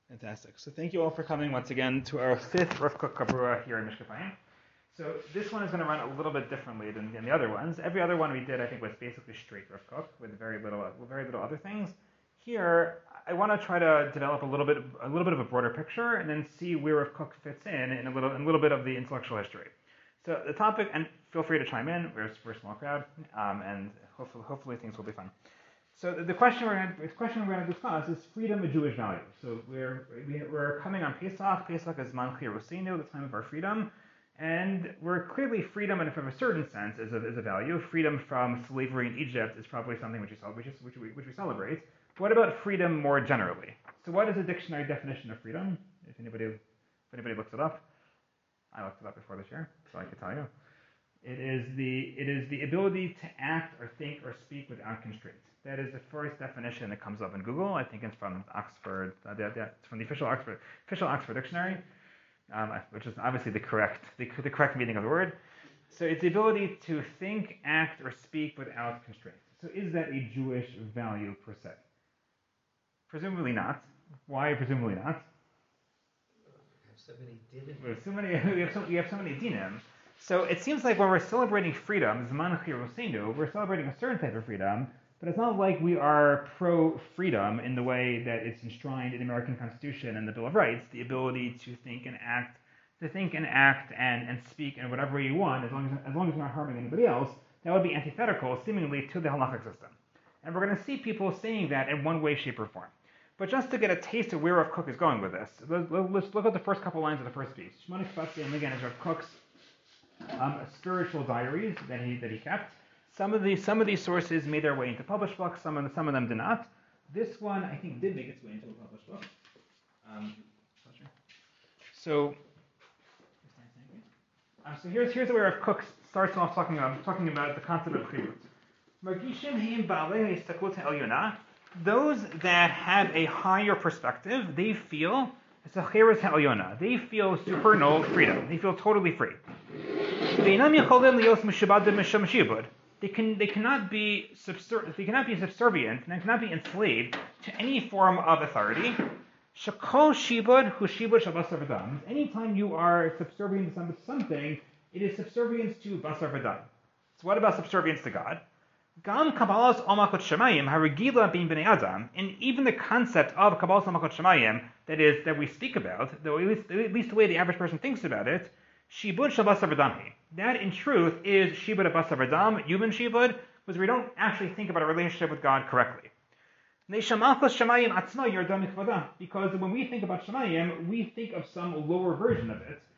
Fantastic. So thank you all for coming once again to our fifth Rav Kook Kabura here in Mishkafayim. So this one is going to run a little bit differently than the other ones. Every other one we did, I think, was basically straight Rav Kook with very little other things. Here, I want to try to develop a little bit of a broader picture, and then see where Rav Kook fits in a little bit of the intellectual history. So the topic, and feel free to chime in. We're a small crowd, and hopefully things will be fun. So the question we're going to discuss is freedom a Jewish value. So we're coming on Pesach. Pesach is Man Chirusinu, the time of our freedom, and we're clearly freedom, and from a certain sense, is a value. Freedom from slavery in Egypt is probably something which we celebrate. What about freedom more generally? So what is the dictionary definition of freedom? If anybody looks it up, I looked it up before this year, so I can tell you. It is the ability to act or think or speak without constraints. That is the first definition that comes up in Google. I think it's from Oxford. It's from the official Oxford Dictionary, which is obviously the correct meaning of the word. So it's the ability to think, act, or speak without constraints. So is that a Jewish value per se? Presumably not. Why presumably not? We have so many dinim. So it seems like when we're celebrating freedom, Zman Chirusenu, we're celebrating a certain type of freedom, but it's not like we are pro-freedom in the way that it's enshrined in the American Constitution and the Bill of Rights, the ability to think and act and speak in whatever way you want, as long as we're not harming anybody else. That would be antithetical, seemingly, to the halachic system. And we're going to see people saying that in one way, shape, or form. But just to get a taste of where Rav Kook is going with this, let's look at the first couple lines of the first piece. Shmona Kvatzim, again, is Rav Kook's spiritual diaries that he kept. Some of these sources made their way into published books. Some of them did not. This one, I think, did make its way into a published book. So here's where Rav Kook starts off talking about the concept of chiyut. Margishim heim ba'alei histaklut ha'elyona. Those that have a higher perspective, they feel it's a cheres ha'elyona. They feel supernal freedom. They feel totally free. They cannot be subservient and cannot be enslaved to any form of authority. Shakol shibud hu shibud shabasar v'dam. Anytime you are subservient to something, it is subservience to basar v'dam. So what about subservience to God? Gam kabbalas omakot shemayim harigila bin bnei adam, and even the concept of kabbalas omakot shemayim that we speak about, though at least the way the average person thinks about it, shibud shabasar v'dam. That in truth is shibud basar v'dam, human shibud, because we don't actually think about a relationship with God correctly. Because when we think about shemayim, we think of some lower version of it.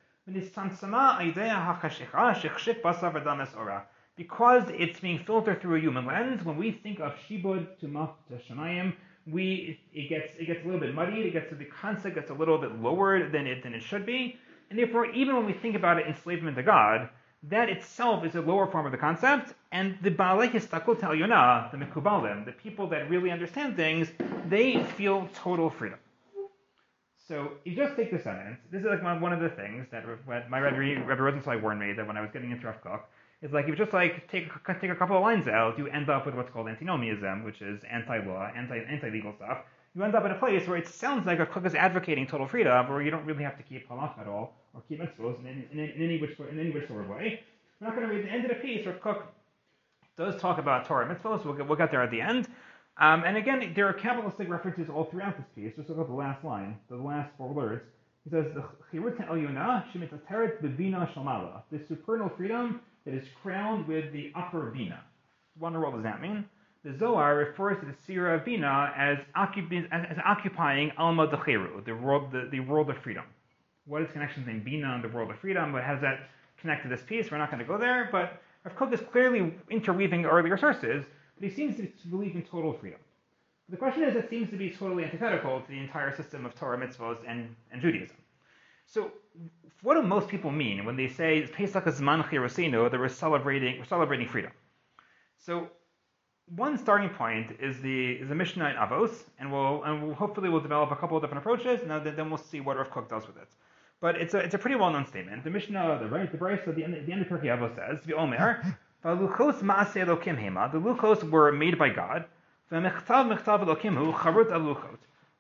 Because it's being filtered through a human lens, when we think of shibud to shemayim, it gets a little bit muddied. The concept gets a little bit lower than it should be, and therefore, even when we think about it, enslavement to God, that itself is a lower form of the concept. And the baalei histaklut ha'elyona, the mekubalim, the people that really understand things, they feel total freedom. So you just take this sentence. This is like one of the things that my Rebbe Rosenzweig warned me that when I was getting into Rav Kook. It's like if you just take a couple of lines out, you end up with what's called antinomianism, which is anti-law, anti-legal stuff. You end up in a place where it sounds like Rav Kook is advocating total freedom, where you don't really have to keep halach at all, or keep mitzvos in any which sort of way. We're not going to read the end of the piece. Rav Kook does talk about Torah mitzvos. We'll get there at the end. And again, there are Kabbalistic references all throughout this piece. Just look at the last line, the last four words. He says, the chirut ha'elyona shemitzateret b'bina shalmala, the supernal freedom that is crowned with the upper bina. Wonder what does that mean? The Zohar refers to the Sira of Bina as occupying Alma Decheru, the world of freedom. What is the connection between Bina and the world of freedom? How does that connect to this piece? We're not going to go there, but Rav Kook is clearly interweaving earlier sources, but he seems to believe in total freedom. The question is, it seems to be totally antithetical to the entire system of Torah mitzvos and Judaism. So, what do most people mean when they say Pesach is Zman Chirusinu, that we're celebrating freedom? So, one starting point is the Mishnah in Avos, and we'll hopefully develop a couple of different approaches, and then we'll see what Rav Kook does with it. But it's a pretty well-known statement. The Mishnah, the Brisa at the end of Pirkei Avos says, "V'omer, v'luchos ma'aseh Elokim hema." The luchos were made by God. V'mechtav mechtav Elokim hu charut al luchot.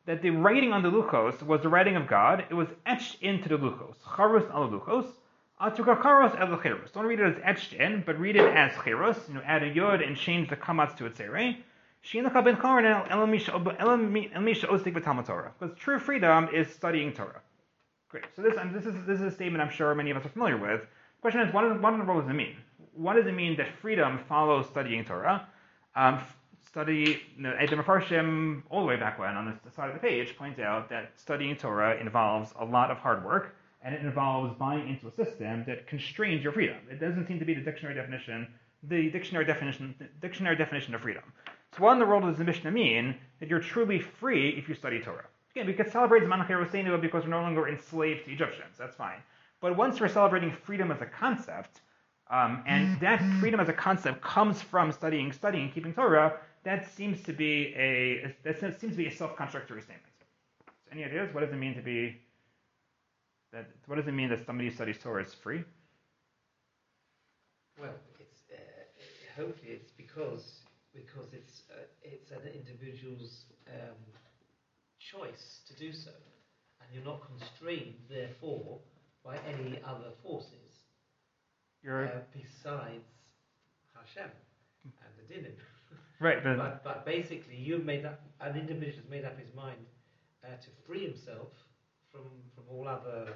that the writing on the luchos was the writing of God. It was etched into the luchos. Charus al luchos. Atukacharos el chirus. Don't read it as etched in, but read it as chirus. Add a yod and change the kamatz to a tzere. Shinaka ben Karan el misha ostik v'talmud Torah. Because true freedom is studying Torah. Great. So this is a statement I'm sure many of us are familiar with. The question is, what does it mean? What does it mean that freedom follows studying Torah? The Mefarshim, all the way back when, on the side of the page, points out that studying Torah involves a lot of hard work, and it involves buying into a system that constrains your freedom. It doesn't seem to be the dictionary definition of freedom. So what in the world does the Mishnah mean that you're truly free if you study Torah? Again, we could celebrate Zman Cherosenu because we're no longer enslaved to Egyptians. That's fine. But once we're celebrating freedom as a concept, and that freedom as a concept comes from studying, keeping Torah, that seems to be a self-contradictory statement. So any ideas? What does it mean to be that? What does it mean that somebody who studies Torah is free? Well, it's hopefully it's because it's an individual's choice to do so, and you're not constrained, therefore, by any other forces besides Hashem and the dinim. Right, but basically, an individual has made up his mind to free himself from all other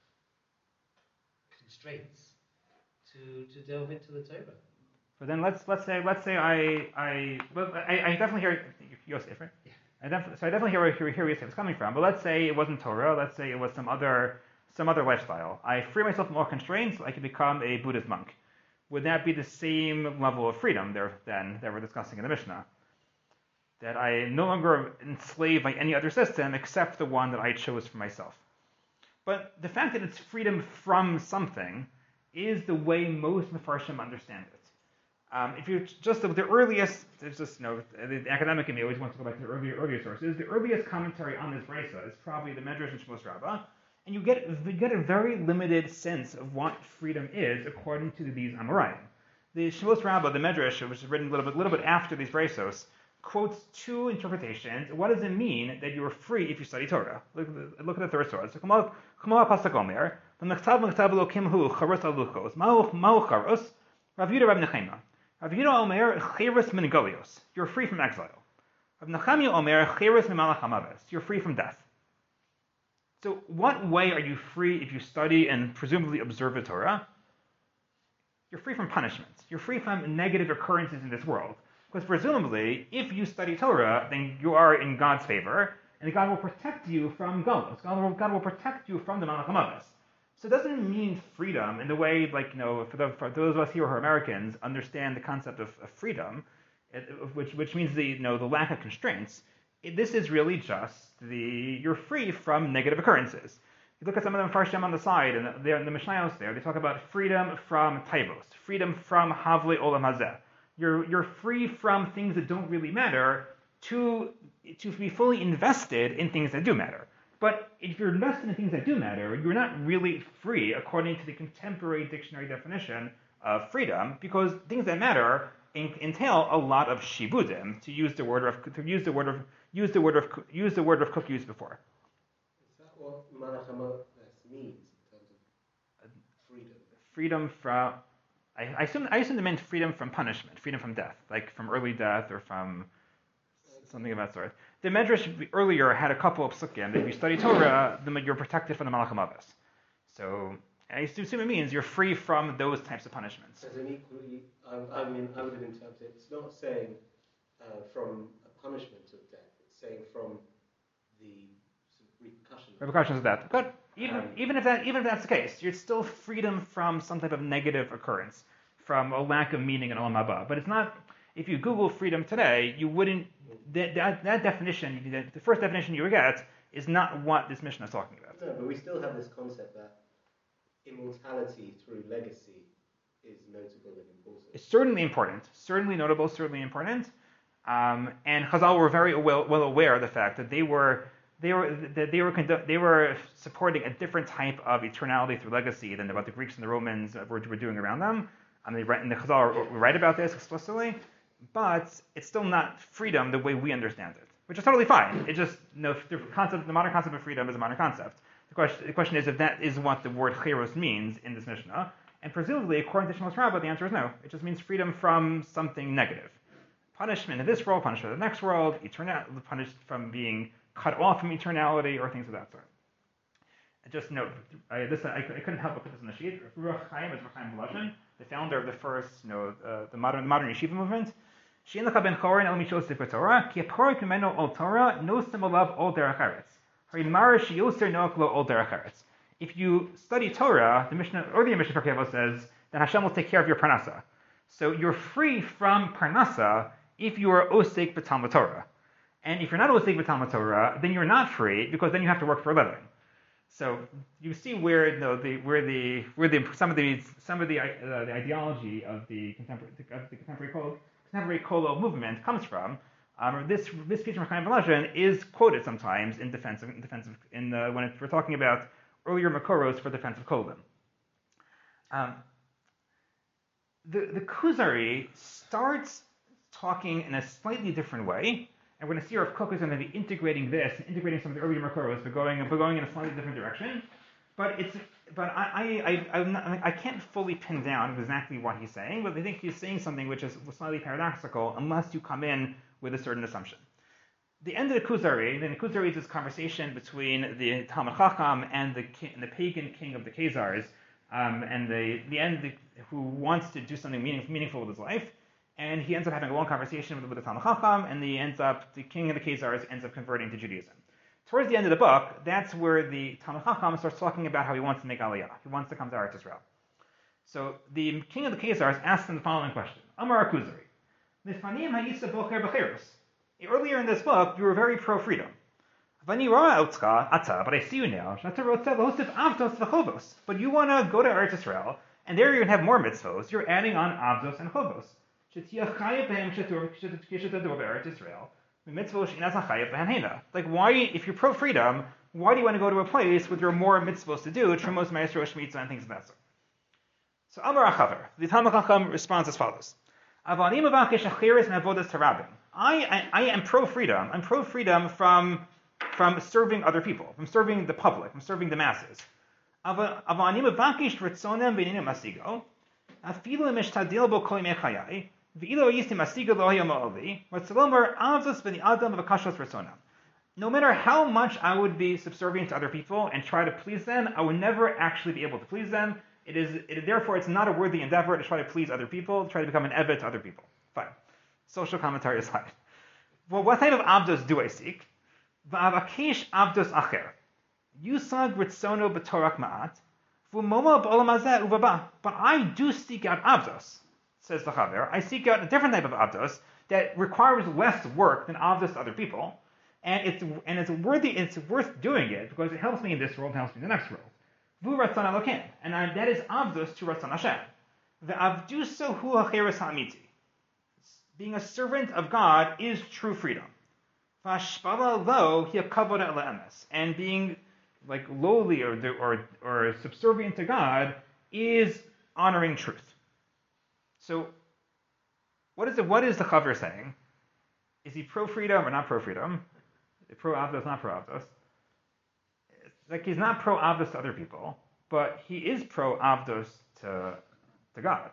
constraints to delve into the Torah. But then let's say I definitely hear Yosef, right? Yeah. I definitely hear where Yosef is coming from. But let's say it wasn't Torah. Let's say it was some other lifestyle. I free myself from all constraints. I can become a Buddhist monk. Would that be the same level of freedom that we're discussing in the Mishnah? That I am no longer enslaved by any other system except the one that I chose for myself. But the fact that it's freedom from something is the way most Mefarshim understand it. If you just the earliest, there's just the academic in me always wants to go back to the earlier sources. The earliest commentary on this brisa is probably the Medrash and Shmos Rabbah, and you get a very limited sense of what freedom is according to these Amoraim. The Shmos Rabbah, the Medrash, which is written a little bit after these brisos, quotes two interpretations. What does it mean that you are free if you study Torah? Look at the third source. K'mo pasuk omer, v'mechtav elokim hu charos al luchos. Ma'u charos? Rav Yehuda Rab Nechema. Rav Yehuda omer cheres min galios. You're free from exile. Rav Nechemia omer cheres min malach hamaves. You're free from death. So what way are you free if you study and presumably observe the Torah? You're free from punishment. You're free from negative occurrences in this world. Because presumably, if you study Torah, then you are in God's favor, and God will protect you from galus. God will protect you from the Malach HaMaves. So it doesn't mean freedom in the way, for those of us here who are Americans, understand the concept of freedom, which means the lack of constraints. This is really just you're free from negative occurrences. You look at some of them Mefarshim on the side, and they're in the Mishnayos there. They talk about freedom from taivos, freedom from havle olam hazeh. You're free from things that don't really matter to be fully invested in things that do matter. But if you're invested in things that do matter, you're not really free according to the contemporary dictionary definition of freedom, because things that matter entail a lot of shibudim. To use the word of Kook used before. Is that what Malach HaMaves means in terms of freedom? Freedom from, I assume they meant freedom from punishment, freedom from death, like from early death or from something of that sort. The Medrash earlier had a couple of psukim that if you study Torah, you're protected from the Malach HaMaves. So I assume it means you're free from those types of punishments. As an equally, I would have interpreted it. It's not saying from a punishment of death. It's saying from the repercussions of death. But even if that's the case, you're still freedom from some type of negative occurrence, from a lack of meaning in Olam Haba. But it's not. If you Google freedom today, you wouldn't. That definition, the first definition you would get, is not what this Mishnah is talking about. No, but we still have this concept that immortality through legacy is notable and important. It's certainly important, certainly notable, certainly important. And Chazal were very well aware of the fact that they were supporting a different type of eternality through legacy than what the Greeks and the Romans were doing around them. And the Chazal write about this explicitly, but it's still not freedom the way we understand it. which is totally fine. It just, the modern concept of freedom is a modern concept. The question is if that is what the word chiros means in this Mishnah, and presumably, according to Shmuel's Rabbah, the answer is no. It just means freedom from something negative. Punishment in this world, punishment in the next world, punished from being cut off from eternality, or things of that sort. And just note, I couldn't help but put this in the sheet. Ruach Chaim is Ruach Chaim Volozhin, the founder of the first, the modern yeshiva movement. She'en lecha ben chorin el mishosif b'Torah, ki aporik mimeno ol Torah, nosem alav ol derech eretz. Harimar sheyoser noach lo ol derech eretz. If you study Torah, the Mishnah, earlier Mishnah Pirkei Avos says that Hashem will take care of your parnasa. So you're free from parnasa if you are osek b'Talmud Torah. And if you're not osek b'Talmud Torah, then you're not free because then you have to work for a living. So you see where some of the ideology of the contemporary Kolo movement comes from. This piece from Chaim Volozhin is quoted sometimes in defense of when we're talking about earlier Makoros for defense of Kolim. The Kuzari starts talking in a slightly different way, and we're going to see Rav Kook is going to be integrating some of the earlier Makoros, but going in a slightly different direction. But I can't fully pin down exactly what he's saying, but I think he's saying something which is slightly paradoxical unless you come in with a certain assumption. The end of the Kuzari is this conversation between the Talmud Chacham and the pagan king of the Khazars, and the end who wants to do something meaningful with his life, and he ends up having a long conversation with the Talmud Chacham, and the king of the Khazars ends up converting to Judaism. Towards the end of the book, that's where the Talmud Chacham starts talking about how he wants to make Aliyah. He wants to come to Eretz Yisrael. So the king of the Khazars asks him the following question: Amar Kuzari, Lefanim ha'isa bocher b'chiros. Earlier in this book, you were very pro-freedom. But I see you now. But you want to go to Eretz Yisrael, and there you're going to have more mitzvos. You're adding on avdos and chovos. Like, why, if you're pro-freedom, why do you want to go to a place where there are more mitzvos to do, trumos, ma'asro, shmitza, and things of that sort? So Amar Achavar, the Talmud Chacham responds as follows: I am pro-freedom. I'm pro-freedom from serving other people, from serving the public, from serving the masses. No matter how much I would be subservient to other people and try to please them, I would never actually be able to please them. Therefore, it's not a worthy endeavor to try to please other people, to try to become an evet to other people. Fine. Social commentary aside. Well, what type of avdos do I seek? V'avakesh avdos acher. Yusag ritzono b'torak ma'at. V'moma b'olam hazeh uvaba. But I do seek out avdos, says the Chaver. I seek out a different type of avdos that requires less work than avdos to other people. And it's worth doing it because it helps me in this world, it helps me in the next world. Vu ratzon elokim. And that is avdos to ratzon Hashem. V'avduso hu hacheres ha'amiti. Being a servant of God is true freedom. And being like lowly or subservient to God is honoring truth. So, what is the Chaver saying? Is he pro-freedom or not pro-freedom? Pro-avdos, not pro-avdos. Like he's not pro-avdos to other people, but he is pro-avdos to God.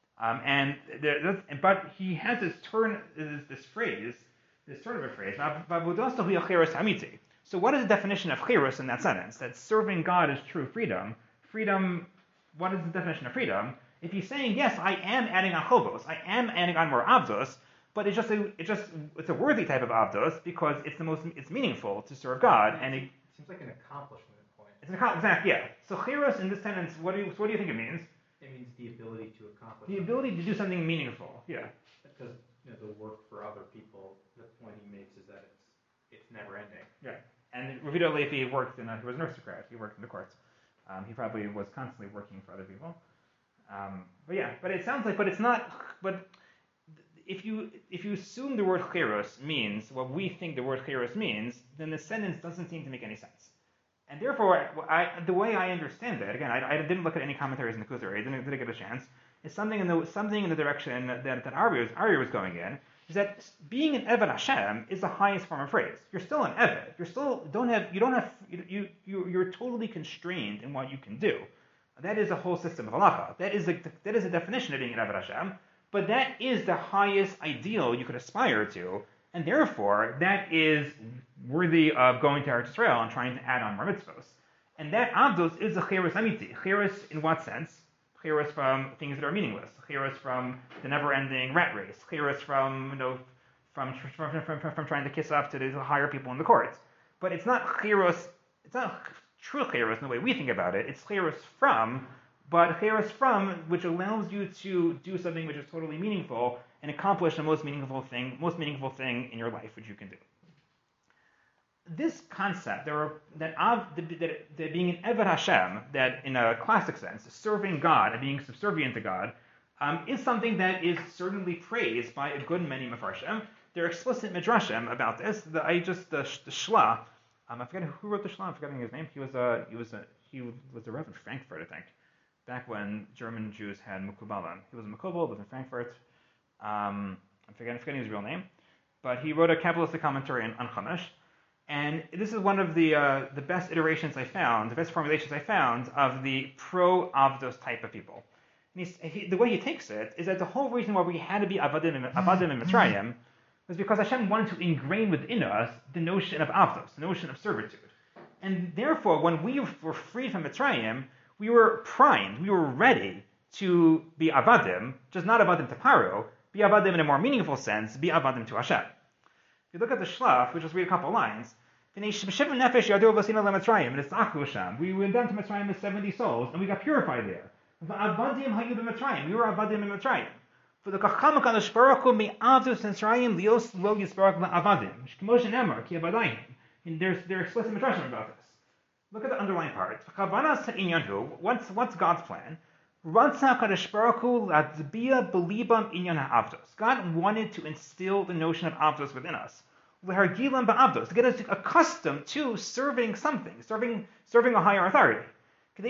But he has this turn of a phrase. So what is the definition of chirus in that sentence? That serving God is true freedom. Freedom. What is the definition of freedom? If he's saying yes, I am adding on chovos, I am adding on more avdos, but it's a worthy type of avdos because it's meaningful to serve God, and it seems like an accomplishment point. It's an accomplishment, yeah. So chirus in this sentence, what do you think it means? It means the ability to accomplish. The ability to do something meaningful, yeah. Because the work for other people, the point he makes is that it's never ending. Yeah. And Ravito Lefi he was an aristocrat. He worked in the courts. He probably was constantly working for other people. But it sounds like, but it's not. But if you assume the word chirus means what we think the word chirus means, then the sentence doesn't seem to make any sense. And therefore, the way I understand it, again, I didn't look at any commentaries in the Kuzari, I didn't get a chance, is something in the direction that Ari was going in. is that being an Eved Hashem is the highest form of praise. You're still an Eved. You're totally constrained in what you can do. That is a whole system of halacha. That is a definition of being an Eved Hashem. But that is the highest ideal you could aspire to, and therefore that is worthy of going to Eretz Yisrael and trying to add on more mitzvos. And that Avdos is a Cheres Amiti. Cheres in what sense? Cheres from things that are meaningless. Cheres from the never-ending rat race. Cheres from trying to kiss up to the higher people in the court. But it's not Cheres. It's not true Cheres in the way we think about it. It's Cheres from, but Cheres from which allows you to do something which is totally meaningful and accomplish the most meaningful thing in your life which you can do. This concept that being an Eved Hashem, that in a classic sense, serving God and being subservient to God, is something that is certainly praised by a good many Mefarshim. There are explicit midrashim about this. The Shla, I forget who wrote the Shla. I'm forgetting his name. He was a Rev in Frankfurt, I think, back when German Jews had Mukubalan. He was a Mukubal, lived in Frankfurt. I'm forgetting his real name, but he wrote a Kabbalistic commentary on Chumash. And this is one of the best iterations I found, the best formulations I found of the pro-Avdos type of people. And the way he takes it is that the whole reason why we had to be Avadim in Mitzrayim was because Hashem wanted to ingrain within us the notion of Avdos, the notion of servitude. And therefore, when we were freed from Mitzrayim, we were primed, we were ready to be Avadim, just not Avadim to Paro, be Avadim in a more meaningful sense, be Avadim to Hashem. If you look at the Shlach, we'll just read a couple lines. We went down to Mitzrayim with 70 souls, and we got purified there. We were Avadim in Mitzrayim. For the Kacham HaKadosh Baruch Hu me'avdos Mitzrayim lios lo yisbarak la'avadim. Shkemo shenemar ki abadayim. And there are explicit midrashim about this. Look at the underlying part. What's God's plan? God wanted to instill the notion of avdos within us. To get us accustomed to serving something, serving a higher authority. So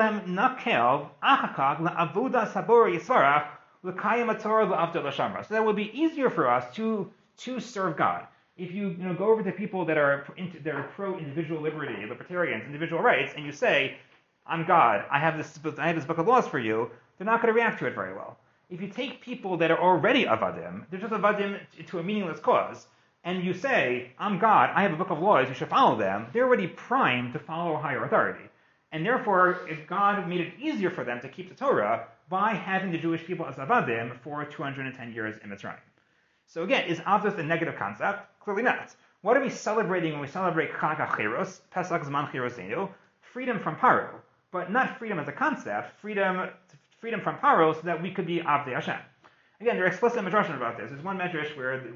that would be easier for us to serve God. If you go over to people that are pro-individual liberty, libertarians, individual rights, and you say, I'm God, I have this book of laws for you, they're not going to react to it very well. If you take people that are already avadim, they're just avadim to a meaningless cause, and you say, I'm God, I have a book of laws, you should follow them, they're already primed to follow a higher authority. And therefore, if God made it easier for them to keep the Torah by having the Jewish people as avadim for 210 years in Mitzrayim. So again, is avdos a negative concept? Clearly not. What are we celebrating when we celebrate Chag HaChiros, Pesach Zman Chirosenu? Freedom from Paro, but not freedom as a concept, freedom from Paro so that we could be Avdei Hashem. Again, there are explicit midrashim about this. There's one midrash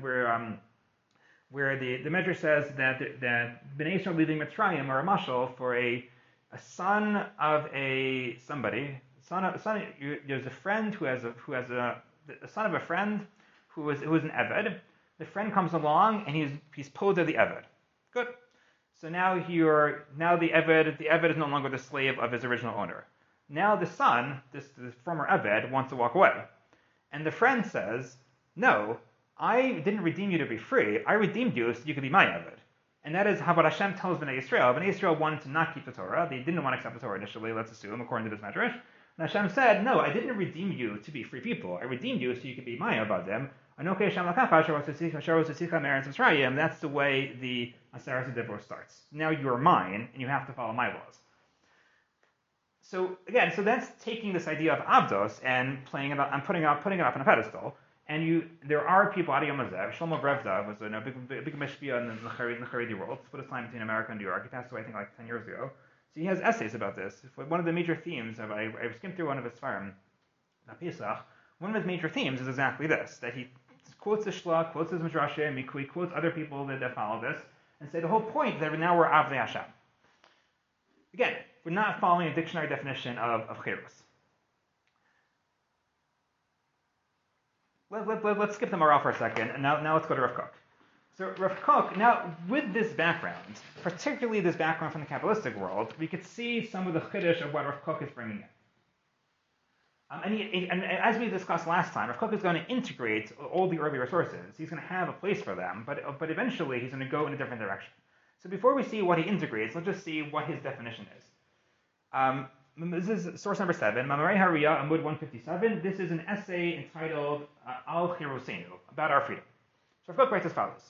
where the midrash says that Bnei Yisrael leaving Mitzrayim are a mashal for a son of a somebody. There's a friend who has a son of a friend who is an Eved. The friend comes along and he's posed as the Eved. Good. So now the Eved is no longer the slave of his original owner. Now the son, this former Eved, wants to walk away. And the friend says, no, I didn't redeem you to be free. I redeemed you so you could be my Eved. And that is how what Hashem tells Bnei Yisrael. Bnei Yisrael wanted to not keep the Torah. They didn't want to accept the Torah initially, let's assume, according to this medrash. And Hashem said, no, I didn't redeem you to be free people. I redeemed you so you could be my Avadim. That's the way the Aseret divorce starts. Now you're mine, and you have to follow my laws. So again, that's taking this idea of Avdos and putting it up on a pedestal. And there are people, Adi Yamazev, Shlomo Brevda was a big mishpia in the Haredi world, split his time between America and New York. He passed away, I think, like 10 years ago. So he has essays about this. One of the major themes, I skimmed through one of his Sfarim, Pesach. One of his major themes is exactly this, that he quotes the Shlach, quotes his Midrashim, he quotes other people that follow this, and say the whole point is that now we're Avdei Hashem. Again, we're not following a dictionary definition of Chirus. Let's skip the Maral for a second, and now let's go to Rav Kook. So Rav Kook, now with this background, particularly this background from the Kabbalistic world, we could see some of the Chiddush of what Rav Kook is bringing in. And as we discussed last time, Rav Kook is going to integrate all the earlier sources. He's going to have a place for them, but eventually he's going to go in a different direction. So before we see what he integrates, let's just see what his definition is. This is source number 7, Mamarei Hariya, Amud 157. This is an essay entitled Al Chirusenu, about our freedom. So Rav Kook writes as follows.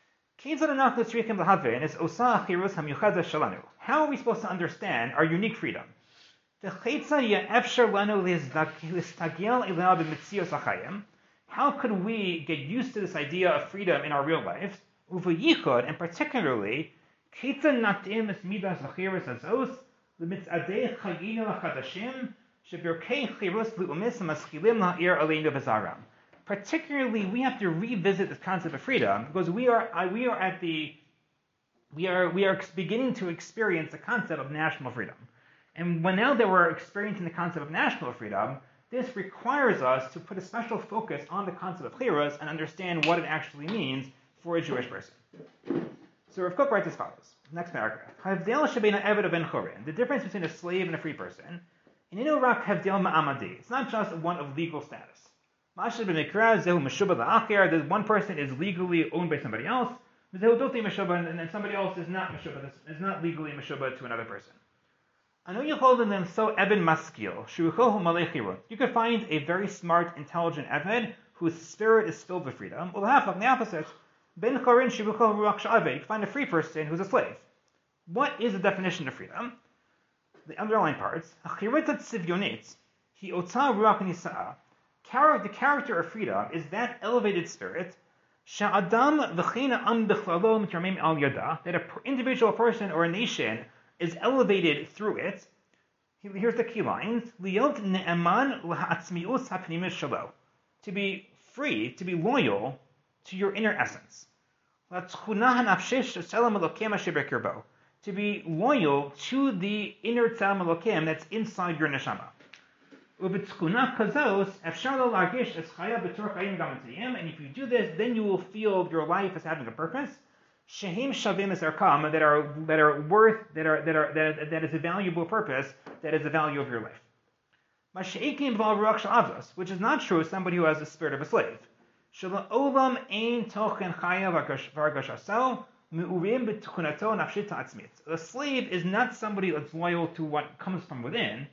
How are we supposed to understand our unique freedom? How could we get used to this idea of freedom in our real lives? And particularly, particularly, we have to revisit this concept of freedom because we are beginning to experience the concept of national freedom. And now that we're experiencing the concept of national freedom, this requires us to put a special focus on the concept of chirus and understand what it actually means for a Jewish person. So Rav Kook writes as follows. Next paragraph. The difference between a slave and a free person. It's not just one of legal status. That one person is legally owned by somebody else, and then somebody else is not legally meshubah to another person. You could find a very smart, intelligent Eved whose spirit is filled with freedom. The opposite. You can find a free person who's a slave. What is the definition of freedom? The underlying parts. The character of freedom is that elevated spirit that an individual person or a nation is elevated through it. Here's the key lines. To be free, to be loyal to your inner essence. To be loyal to the inner Tzalem Elokim that's inside your neshama. And if you do this, then you will feel your life as having a purpose. That is a valuable purpose, that is the value of your life. Which is not true of somebody who has the spirit of a slave. The slave is not somebody that's loyal to what comes from within.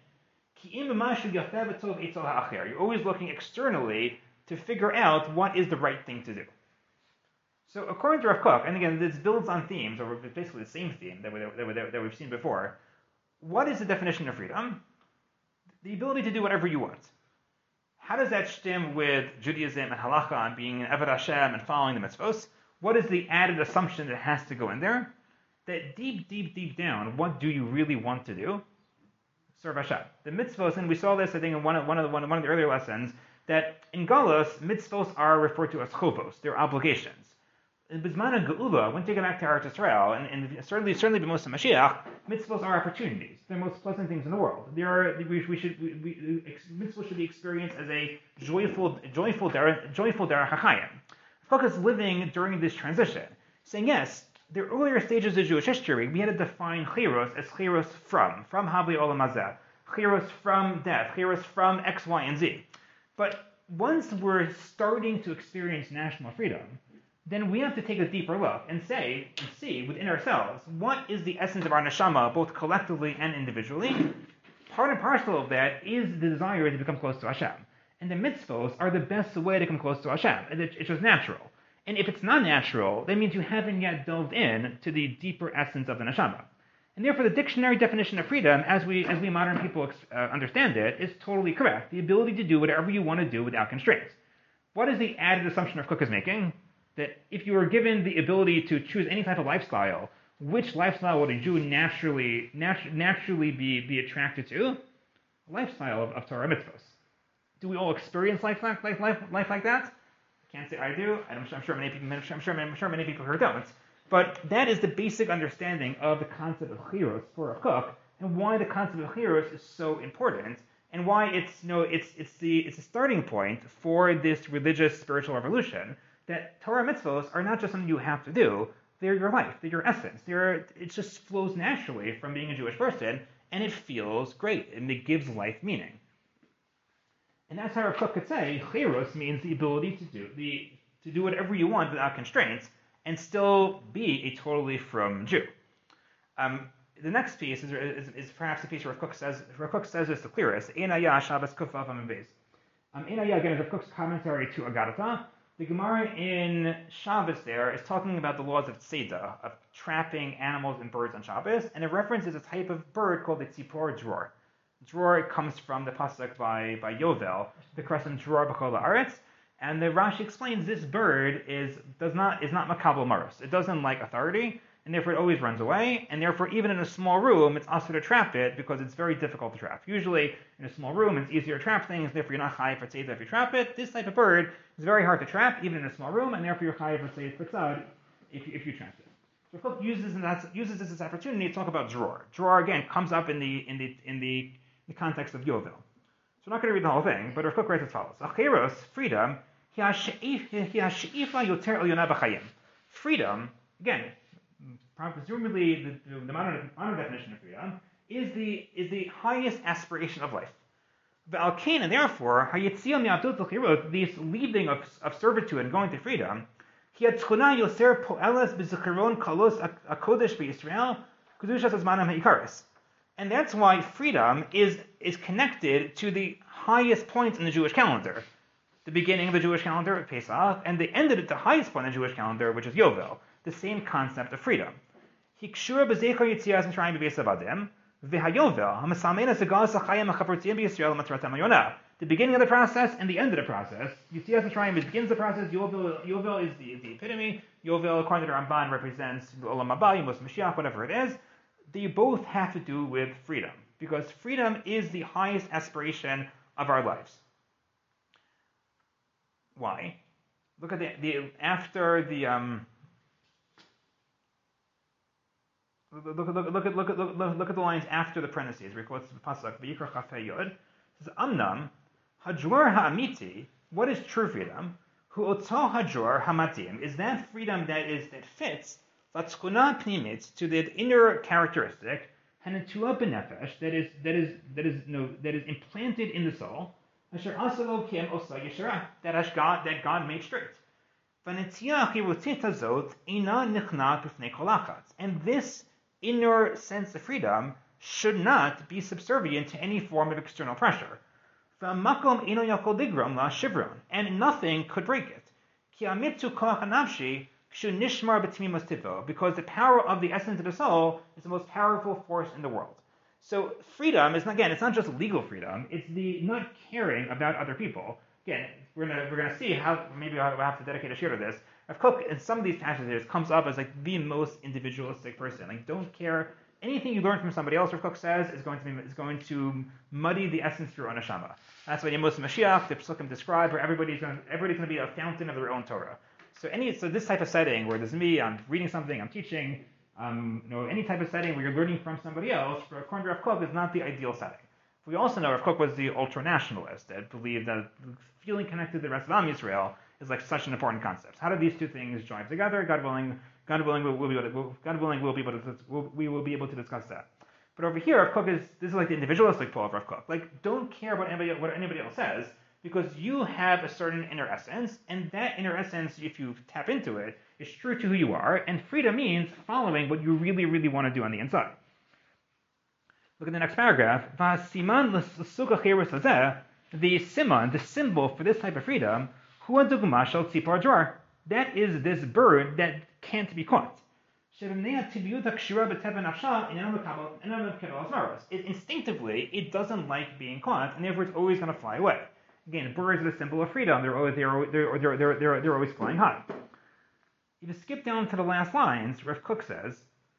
You're always looking externally to figure out what is the right thing to do. So according to Rav Kook, and again this builds on themes, or basically the same theme that we've seen before, what is the definition of freedom? The ability to do whatever you want. How does that stem with Judaism and halacha and being an Eved Hashem and following the mitzvos? What is the added assumption that has to go in there? That deep down, what do you really want to do? Serve Hashem. The mitzvos, and we saw this I think in one of the earlier lessons, that in Galus, mitzvos are referred to as chovos, they're obligations. In Bizman Geula, when you get back to Eretz Yisrael, and certainly b'Mos Mashiach, mitzvos are opportunities. They're the most pleasant things in the world. Mitzvos should be experienced as a joyful derech hachayim. Focus living during this transition, saying yes. The earlier stages of Jewish history, we had to define chiros as chiros from Havli Olam Hazeh, chiros from death, chiros from X, Y, and Z. But once we're starting to experience national freedom, then we have to take a deeper look and see within ourselves, what is the essence of our neshama, both collectively and individually? Part and parcel of that is the desire to become close to Hashem. And the mitzvos are the best way to come close to Hashem. It's just natural. And if it's not natural, that means you haven't yet delved in to the deeper essence of the neshama. And therefore, the dictionary definition of freedom, as we modern people understand it, is totally correct. The ability to do whatever you want to do without constraints. What is the added assumption Rav Kook is making? That if you were given the ability to choose any type of lifestyle, which lifestyle would a Jew naturally be attracted to? A lifestyle of Torah mitzvos. Do we all experience life like that? Can't say I do. I'm sure many people here don't. But that is the basic understanding of the concept of chiros for Rav Kook, and why the concept of chiros is so important, and why it's the starting point for this religious spiritual revolution. That Torah mitzvos are not just something you have to do; they're your life, they're your essence. It just flows naturally from being a Jewish person, and it feels great, and it gives life meaning. And that's how Rav Kook could say chirus means the ability to do whatever you want without constraints and still be a totally from Jew. The next piece is perhaps the piece where Rav Kook says this the clearest. Einaya Shabbos Kufav Amibes. Einaya again is Rav Kook's commentary to Agadata. The Gemara in Shabbos there is talking about the laws of tzeda, of trapping animals and birds on Shabbos, and it references a type of bird called the tzipor dror. Dror comes from the pasuk by Yovel, the crescent dror b'chol haaretz, and the Rashi explains this bird is not makabel maros. It doesn't like authority, and therefore it always runs away, and therefore even in a small room, it's also to trap it because it's very difficult to trap. Usually in a small room, it's easier to trap things, therefore you're not chayiv for tzeda if you trap it. This type of bird is very hard to trap, even in a small room, and therefore you're chayiv for tzeda for tzad if you trap it. So Kook uses this as opportunity to talk about dror. Dror again comes up in the context of Yovel. So we're not going to read the whole thing, but Rav Kook writes as follows: Acheros, freedom, freedom, again, presumably the modern definition of freedom is the highest aspiration of life. And therefore, this leaving of servitude and going to freedom, and that's why freedom is connected to the highest points in the Jewish calendar. The beginning of the Jewish calendar, Pesach, and the end of the highest point in the Jewish calendar, which is Yovel, the same concept of freedom. The beginning of the process and the end of the process. Yitzias Mitzrayim begins the process. Yovel is the epitome. Yovel, according to the Ramban, represents the Olam Haba, Yemos Mashiach, whatever it is. They both have to do with freedom, because freedom is the highest aspiration of our lives. Why? Look at look at the lines after the parentheses. We quote the pasuk V'yikra Chafei Yod. It says Amnam Hadror Ha'amiti. What is true freedom? Hu Oto Hadror Hamatim is that freedom that fits Latskuna Pnimit to the inner characteristic Hanatua Benefesh that is implanted in the soul. Asher Asalo Kiem Osa Yeshara that God made straight. And this inner sense of freedom should not be subservient to any form of external pressure. And nothing could break it. Because the power of the essence of the soul is the most powerful force in the world. So freedom is, again, it's not just legal freedom, it's the not caring about other people. Again, we're gonna see how, maybe I'll have to dedicate a share to this. Rav Kook, in some of these passages, comes up as like the most individualistic person. Like, don't care. Anything you learn from somebody else, Rav Kook says, is going to muddy the essence of your own neshama. That's why Yemos Mashiach, the Pesukim describe, where everybody's going to be a fountain of their own Torah. So this type of setting where there's me, I'm reading something, I'm teaching, any type of setting where you're learning from somebody else, for according to Rav Kook, is not the ideal setting. We also know Rav Kook was the ultra-nationalist that believed that feeling connected to the rest of Am Yisrael is like such an important concept. How do these two things join together? God willing, we will be able to discuss that. But over here, Rav Kook this is like the individualistic pole of Rav Kook. Like, don't care what anybody else says, because you have a certain inner essence, and that inner essence, if you tap into it, is true to who you are, and freedom means following what you really, really want to do on the inside. Look at the next paragraph. The siman, the symbol for this type of freedom, that is this bird that can't be caught. Instinctively, it doesn't like being caught, and therefore it's always going to fly away. Again, birds are the symbol of freedom. They're always flying high. If you skip down to the last lines, Rav Kook says,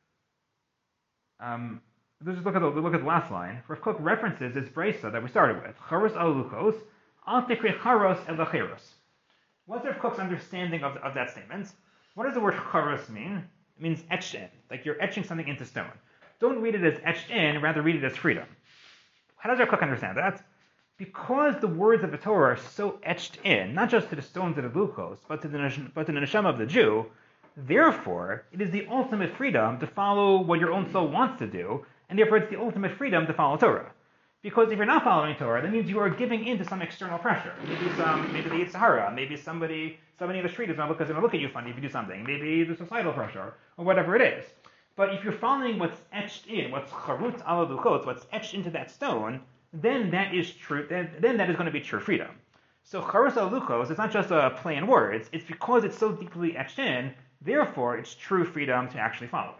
let's just look at the last line. Rav Kook references this brisa that we started with. Charos al luchos, al tikri charos el lacheros. What's Rav Kook's understanding of that statement? What does the word charos mean? It means etched in, like you're etching something into stone. Don't read it as etched in, rather read it as freedom. How does Rav Kook understand that? Because the words of the Torah are so etched in, not just to the stones of the luchos, but to the neshama of the Jew, therefore, it is the ultimate freedom to follow what your own soul wants to do, and therefore it's the ultimate freedom to follow Torah. Because if you're not following Torah, that means you are giving in to some external pressure. Maybe the Sahara, maybe somebody in the street is going to look at you funny if you do something. Maybe the societal pressure, or whatever it is. But if you're following what's etched in, what's charut ala luchot, what's etched into that stone, then that is true. Then that is going to be true freedom. So charut ala luchos is not just a play in words. It's because it's so deeply etched in. Therefore, it's true freedom to actually follow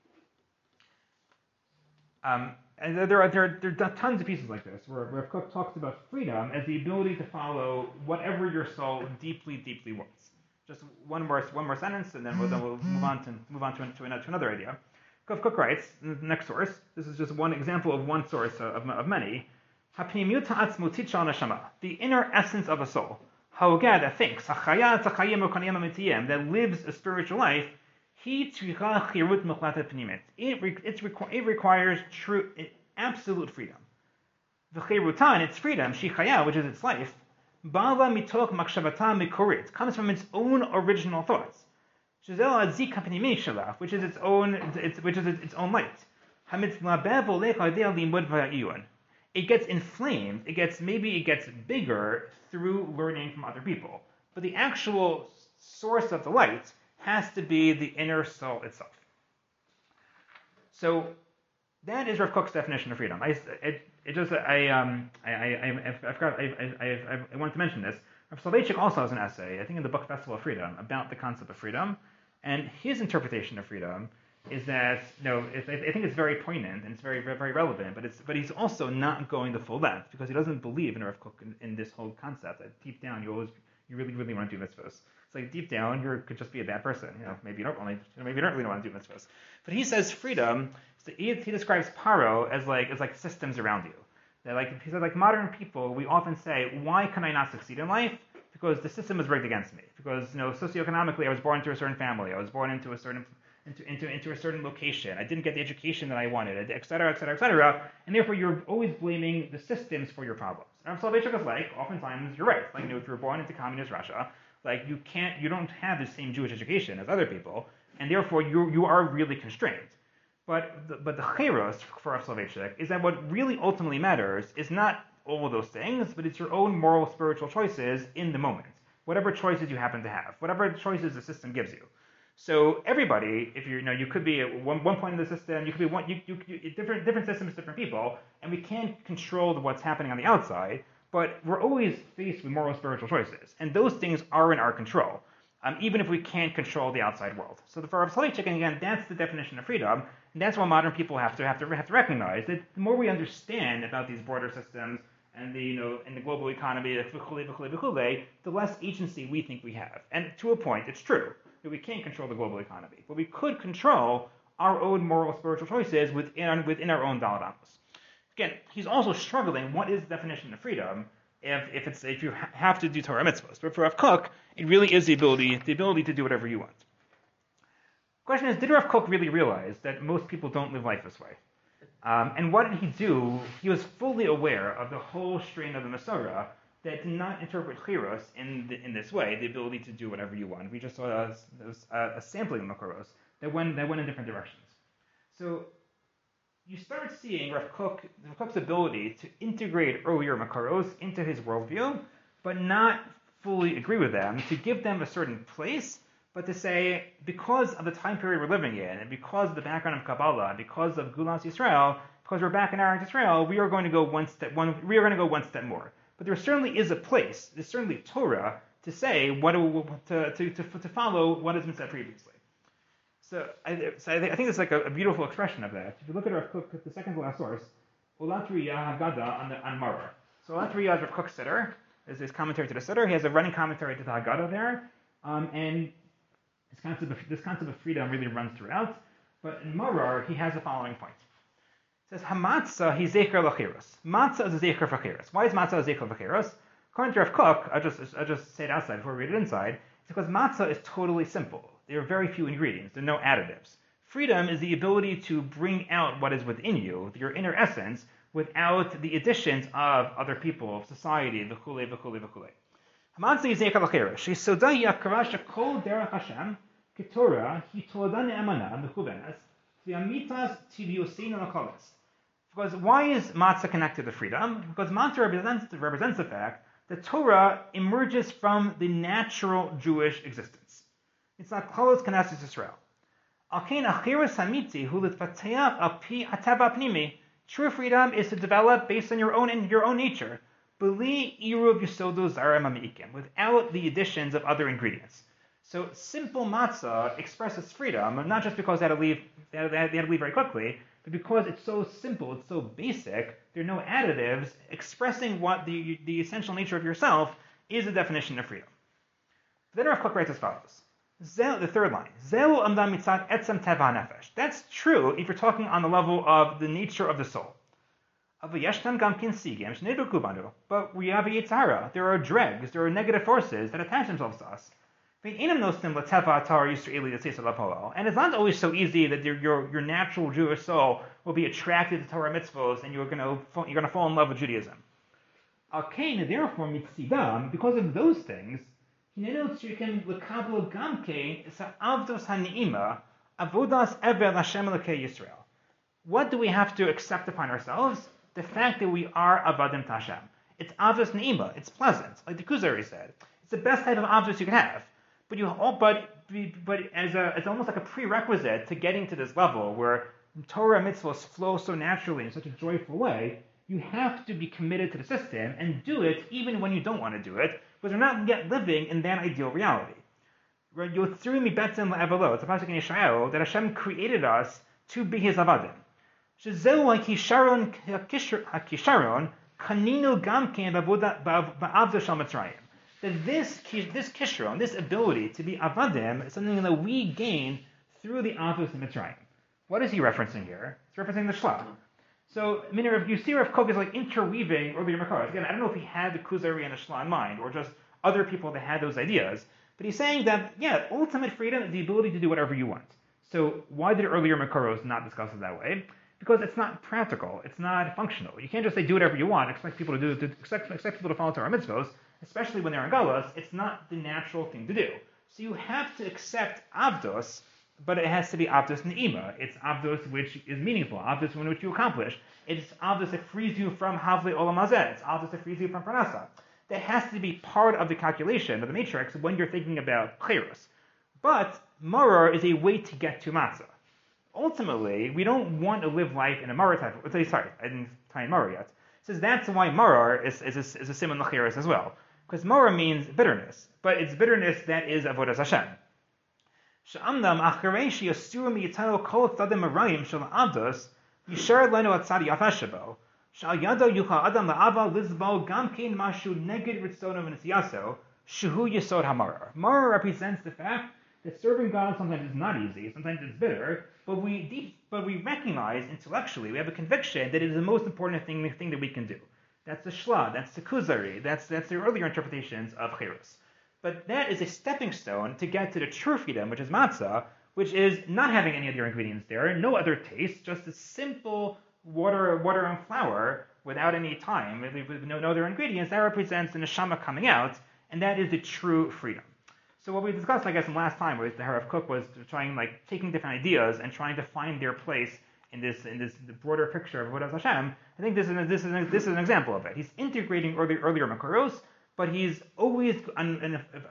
it. And there are tons of pieces like this where Rav Kook talks about freedom as the ability to follow whatever your soul deeply, deeply wants. Just one more sentence, and then we'll move on to another idea. Rav Kook writes, next source. This is just one example of one source of many. The inner essence of a soul, that thinks, that lives a spiritual life. It requires true, absolute freedom. V'cheirutan, its freedom, shichaya, which is its life, ba'ala mitoch makshavata mikorit, comes from its own original thoughts. Shezela zik hapnimi shalach, which is its own light. Hamitzlabev olech adei limud v'yiyun. It gets inflamed. It gets bigger through learning from other people. But the actual source of the light has to be the inner soul itself. So that is Rav Kook's definition of freedom. I wanted to mention this. Rav Soloveitchik also has an essay, I think in the book Festival of Freedom, about the concept of freedom, and his interpretation of freedom is that I think it's very poignant and it's very, very relevant, but he's also not going the full length because he doesn't believe in Rav Kook in this whole concept that deep down you really, really want to do mitzvahs. It's like deep down you could just be a bad person. Maybe you don't really want to do mitzvahs. But he says freedom. So he describes paro as like systems around you. He said, like modern people, we often say, why can I not succeed in life? Because the system is rigged against me. Because socioeconomically, I was born into a certain family. I was born into a certain location. I didn't get the education that I wanted, et cetera, et cetera, et cetera. And therefore, you're always blaming the systems for your problems. And Soloveitchik is like, oftentimes you're right. Like, if you were born into communist Russia, like you don't have the same Jewish education as other people, and therefore you are really constrained. But the cheiros for Rav Soloveitchik is that what really ultimately matters is not all of those things, but it's your own moral, spiritual choices in the moment. Whatever choices you happen to have, whatever choices the system gives you. So everybody, if you could be at one point in the system, you could be different systems, different people, and we can't control what's happening on the outside. But we're always faced with moral, spiritual choices, and those things are in our control, even if we can't control the outside world. So for Rav Soloveitchik, and again, that's the definition of freedom, and that's what modern people have to recognize. That the more we understand about these border systems and the global economy, the less agency we think we have. And to a point, it's true that we can't control the global economy, but we could control our own moral, spiritual choices within our own dalat amos. Again, he's also struggling. What is the definition of freedom if you have to do Torah mitzvahs? But for Rav Kook, it really is the ability to do whatever you want. The question is, did Rav Kook really realize that most people don't live life this way? And what did he do? He was fully aware of the whole strain of the Masorah that did not interpret cheiros in this way, the ability to do whatever you want. We just saw a sampling of Makoros that went in different directions. So you start seeing Rav Kook's ability to integrate earlier Makaros into his worldview, but not fully agree with them, to give them a certain place, but to say, because of the time period we're living in, and because of the background of Kabbalah, and because of Gulas Yisrael, because we're back in Eretz Yisrael, we are going to go one step more. But there certainly is a place, there's certainly Torah, to say to follow what has been said previously. So I think it's like a beautiful expression of that. If you look at Rav Kook, the second to last source, Olatri Haggadah on Maror. So Olatri is Rav Kook's Siddur, is his commentary to the Siddur. He has a running commentary to the Haggadah there, and this concept of freedom really runs throughout. But in Maror, he has the following point. It says, Hamatzah hi zecher l'cheiros. Matzah is a zecher for cheiros. Why is matzah a zecher for cheiros? According to Rav Kook, I just say it outside before we read it inside, it's because matzah is totally simple. There are very few ingredients. There are no additives. Freedom is the ability to bring out what is within you, your inner essence, without the additions of other people, of society, v'chulei, v'chulei, v'chulei. Hamatzah hi zecher l'cheiros. Shesoda hi akara shekol derech Hashem, ketorah, hi tolada ne'emana, mechuvenas, v'amitas tivyosein l'kolas. Because why is matzah connected to freedom? Because matzah represents the fact that Torah emerges from the natural Jewish existence. It's not Klalos Knesset Yisrael. True freedom is to develop based on your own nature, without the additions of other ingredients. So simple matzah expresses freedom, not just because they had to leave very quickly, but because it's so simple, it's so basic, there are no additives, expressing what the essential nature of yourself is the definition of freedom. Then Rav Kook writes as follows. The third line. That's true if you're talking on the level of the nature of the soul. But we have a Yitzhara. There are dregs, there are negative forces that attach themselves to us. And it's not always so easy that your natural Jewish soul will be attracted to Torah mitzvos and you're going to fall in love with Judaism. Therefore, because of those things, what do we have to accept upon ourselves? The fact that we are avadim to Hashem. It's avos ne'ima. It's pleasant, like the Kuzari said. It's the best type of avos you can have. But as almost like a prerequisite to getting to this level where Torah mitzvahs flow so naturally in such a joyful way, you have to be committed to the system and do it even when you don't want to do it, because we're not yet living in that ideal reality. It's a pasuk in Yeshayahu that Hashem created us to be His avadim. That this kishron, this ability to be avadim, is something that we gain through the avos in Mitzrayim. What is he referencing here? He's referencing the Shla. So, you see Rav Kook is like interweaving earlier Makaros. Again, I don't know if he had the Kuzari and the Shla in mind, or just other people that had those ideas, but he's saying that, ultimate freedom is the ability to do whatever you want. So, why did earlier Makaros not discuss it that way? Because it's not practical, it's not functional. You can't just say do whatever you want, expect people to follow Torah mitzvos, especially when they're in Galus. It's not the natural thing to do. So you have to accept Avdos, but it has to be Avdos Ne'ima. It's Avdos which is meaningful, Avdos in which you accomplish. It's Avdos that frees you from Havli Olam Hazeh. It's Avdos that frees you from Parnasa. That has to be part of the calculation of the matrix when you're thinking about Kairos. But Maror is a way to get to Matzah. Ultimately, we don't want to live life in a Maror type of... Sorry, I didn't tie in Maror yet. It says that's why Maror is a simon l'chiris as well. Because Maror means bitterness, but it's bitterness that is avodas Hashem. She'amnam acharei sheyasuru miyitano kol tzadim marayim shel avdos yishar lenu atzadi yafashabo she'al yado yucha adam la'ava lizbo gam kein mashu neged ritzono v'nesiyaso shehu yesod hamaror. Maror represents the fact that serving God sometimes is not easy, sometimes it's bitter, but we recognize intellectually, we have a conviction that it is the most important thing that we can do. That's the Shla, that's the Kuzari, that's the earlier interpretations of Chirus. But that is a stepping stone to get to the true freedom, which is matzah, which is not having any other ingredients there, no other taste, just a simple water and flour without any time, with no other ingredients. That represents the neshama coming out, and that is the true freedom. So what we discussed, I guess, in last time with the Rav Kook was trying, taking different ideas and trying to find their place in this the broader picture of what is Hashem. I think this is an example of it. He's integrating earlier Makaros, but he's always, from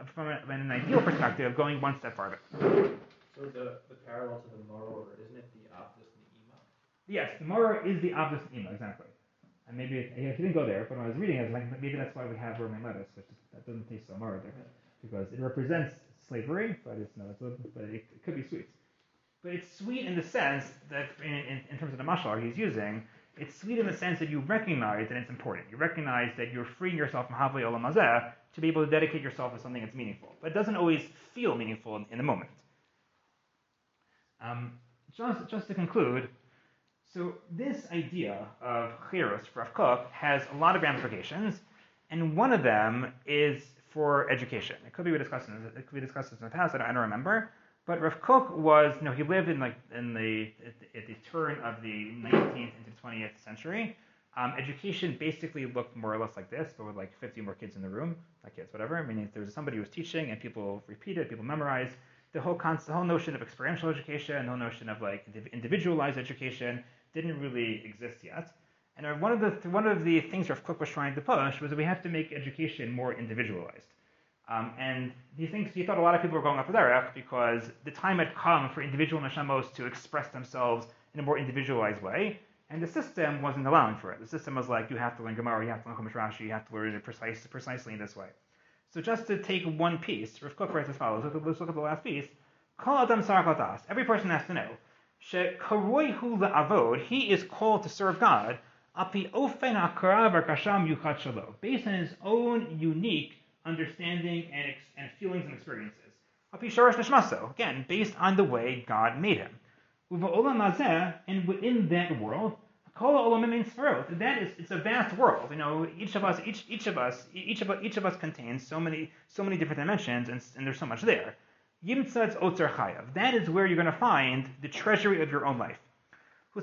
an ideal perspective, going one step farther. So the parallel to the Maror, isn't it the Avdus Ne'ima? Yes, the Maror is the Avdus Ne'ima, exactly. And maybe he didn't go there, but when I was reading it, maybe that's why we have Romain lettuce, which that doesn't taste so Maror there. Because it represents slavery, but it could be sweet. But it's sweet in the sense that, in terms of the mashal he's using, it's sweet in the sense that you recognize that it's important. You recognize that you're freeing yourself from Havli Olam Hazeh to be able to dedicate yourself to something that's meaningful. But it doesn't always feel meaningful in the moment. Just to conclude, so this idea of Chirus for Rav Kook has a lot of ramifications, and one of them is for education. It could be we discussed this in the past. I don't remember. But Rav Kook was, he lived at the turn of the 19th into the 20th century. Education basically looked more or less like this, but with 50 more kids in the room, not kids, whatever. Meaning there was somebody who was teaching and people repeated, people memorized. The whole notion of experiential education, the whole notion of individualized education, didn't really exist yet. And one of the things Rav Kook was trying to push was that we have to make education more individualized. And he thought a lot of people were going off the derech because the time had come for individual neshamos to express themselves in a more individualized way, and the system wasn't allowing for it. The system was like, you have to learn Gemara, you have to learn Chumash Rashi, you have to learn it precisely in this way. So just to take one piece, Rav Kook writes as follows. Let's look at the last piece. Kol adam tzarich ladas. Every person has to know. Shekaroi la'avod. He is called to serve God. Api ofen ha'kara v'kasham yuchad shalo. Based on his own unique understanding and feelings and experiences. Api sharash neshmaso. Again, based on the way God made him. Uva'olam hazeh, and within that world, kol ha'olamim ein sfarot. That is, it's a vast world. Each of us contains so many different dimensions, and there's so much there. Yimtzatz otzer chayav. That is where you're going to find the treasury of your own life. A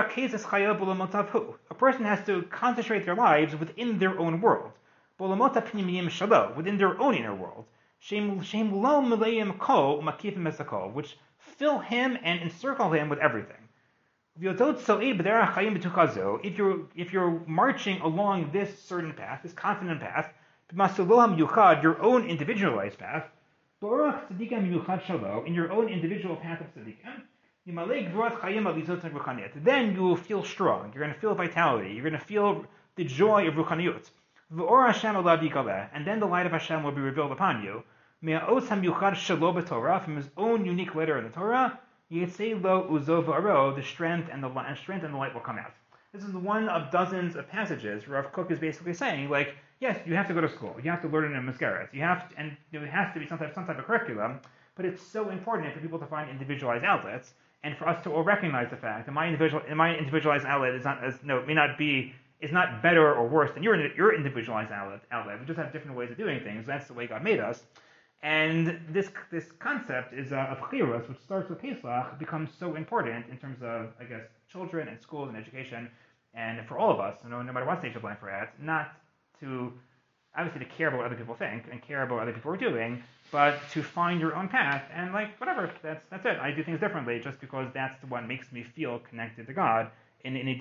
person has to concentrate their lives within their own world, within their own inner world, which fill him and encircle him with everything. If you're marching along this certain path, this confident path, your own individualized path, in your own individual path of tzaddikim, then you will feel strong. You're going to feel vitality. You're going to feel the joy of ruchaniyut. And then the light of Hashem will be revealed upon you. From his own unique letter in the Torah, the strength and the light will come out. This is one of dozens of passages where Rav Kook is basically saying, like, yes, you have to go to school. You have to learn in a mascaras. And there has to be some type of curriculum. But it's so important for people to find individualized outlets, and for us to all recognize the fact that my individualized outlet is not better or worse than your individualized outlet. We just have different ways of doing things. That's the way God made us. And this concept is of chirus, which starts with Pesach, becomes so important in terms of, I guess, children and schools and education, and for all of us, no matter what stage of life we're at, not to obviously to care about what other people think and care about what other people are doing, but to find your own path and whatever. That's it. I do things differently just because that's the one makes me feel connected to God in a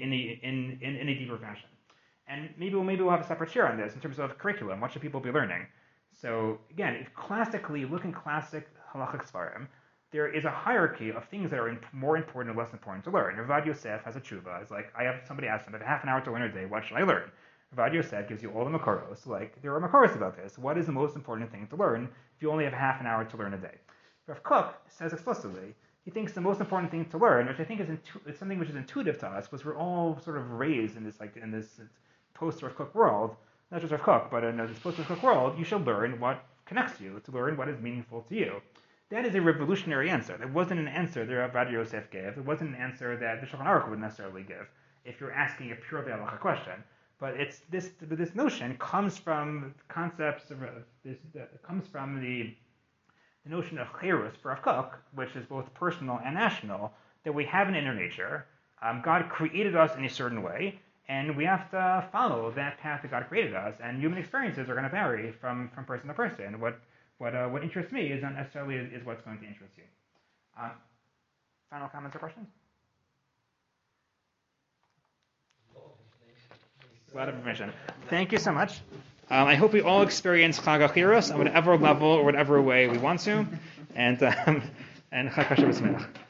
deeper fashion. And maybe we'll have a separate share on this in terms of curriculum. What should people be learning? So again, if classically look in classic halachic svarim, there is a hierarchy of things that are more important or less important to learn. Ravad Yosef has a tshuva. It's like somebody asked him, I have half an hour to learn a day. What should I learn? Ravad Yosef gives you all the makaros. There are makaros about this. What is the most important thing to learn if you only have half an hour to learn a day? Rav Kook says explicitly, he thinks the most important thing to learn, which I think is something which is intuitive to us, because we're all sort of raised in this post-Rav Kook world, not just Rav Kook, but in this post-Rav Kook world, you should learn what connects you, to learn what is meaningful to you. That is a revolutionary answer. It wasn't an answer that Ravad Yosef gave. It wasn't an answer that the Shulchan Aruch would necessarily give if you're asking a pure halacha question. But this notion comes from concepts of comes from the notion of chayrus for Rav Kook, which is both personal and national, that we have an inner nature. God created us in a certain way, and we have to follow that path that God created us. And human experiences are going to vary from person to person. What interests me is not necessarily is what's going to interest you. Final comments or questions? A lot of information. Thank you so much. I hope we all experience Chag HaChiros on whatever level or whatever way we want to. And Chag HaShabbos Sameach.